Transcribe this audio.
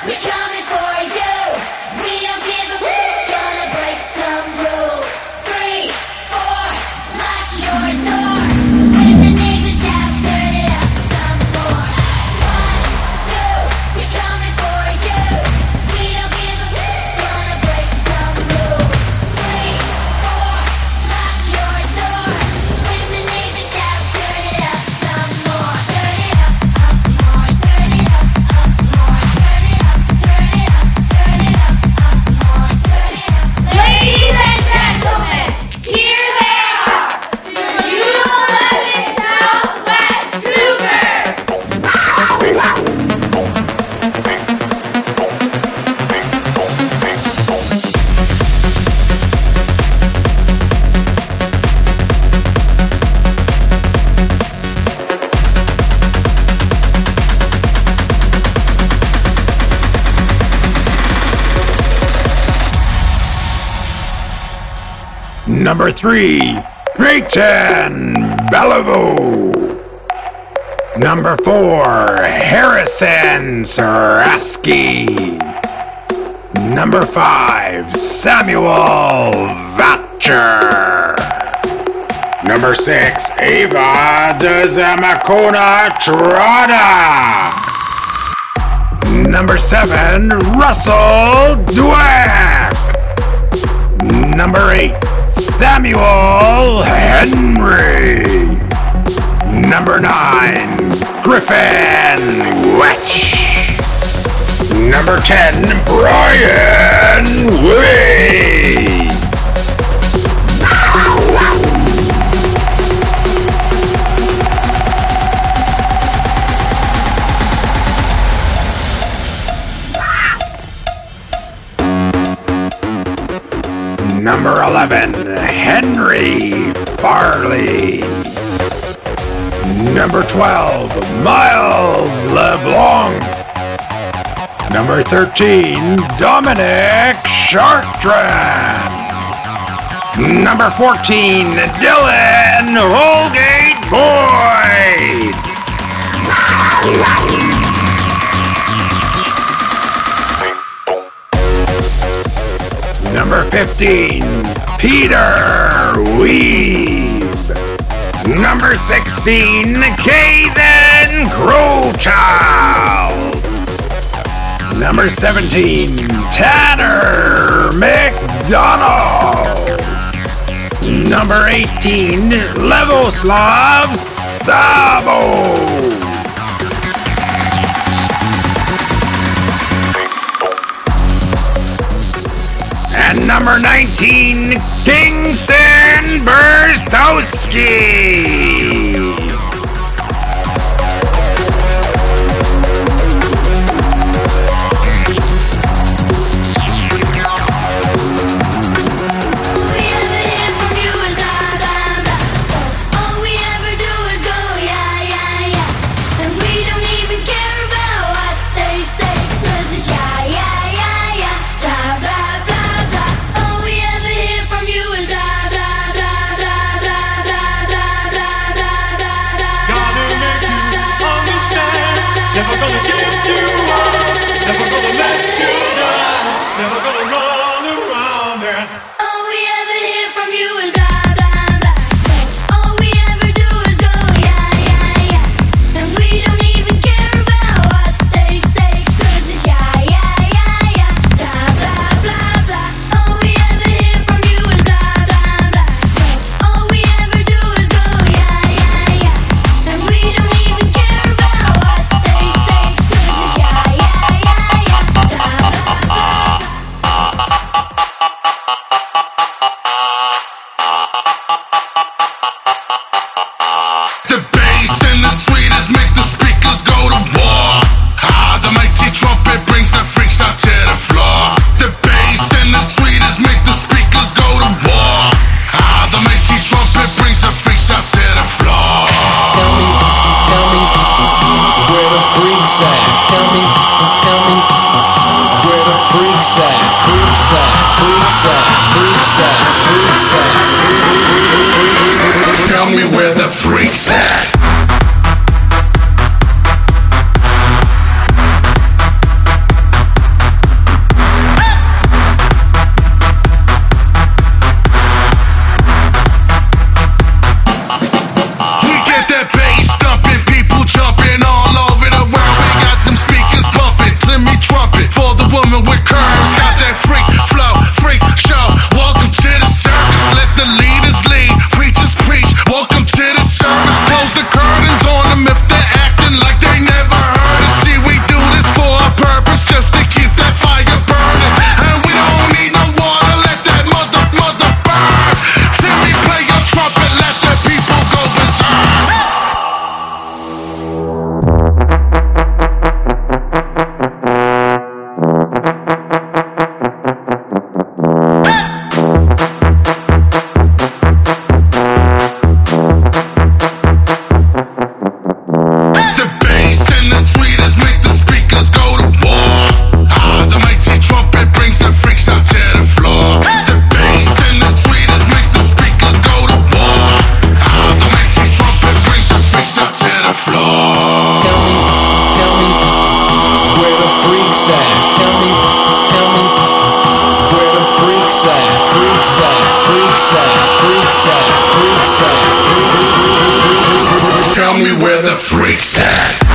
Number 3, Peyton Bellevue. Number 4, Harrison Saraski. Number 5, Samuel Vatcher. Number 6, Eva Dzamacona Trotta. Number 7, Russell Dweck. Number 8, Samuel Henry. Number 9, Griffin Wetch. Number 10, Brian Wade. Number 11, Henry Farley. Number 12, Miles LeBlanc. Number 13, Dominic Chartrand. Number 14, Dylan Holgate Boyd. Number 15, Peter Weeb. Number 16, Kaysen Crowchild. Number 17, Tanner McDonald. Number 18, Levoslav Sabo. And number 19, Kingston Berstowski. Never gonna give you up, never gonna let you down, never gonna run around there. All we ever hear from you is blah, blah, blah. So all we ever do is go, yeah, yeah, yeah. And we don't even care about what they say, 'cause it's yeah, yeah, yeah, yeah. Blah, blah, blah, blah. All we ever hear from you is blah, blah, blah. So all we ever do is go, yeah, yeah, yeah. And we don't even care about what they say, 'cause it's yeah, yeah, yeah, yeah. Blah, blah, blah. The bass and the tweeters make the speakers go to war. Ah, the mighty trumpet brings the freaks out to the floor. The bass and the tweeters make the speakers go to war. Ah, the mighty trumpet brings the freaks out to the floor. Tell me where the freaks at. Tell me where the freaks at. Freaks at, freaks at, freaks at, freaks at. Tell me where the freaks at. freaks at? Tell me where the freaks at? Freaks at, freaks at, freaks at, freaks at. Tell me where the freaks at.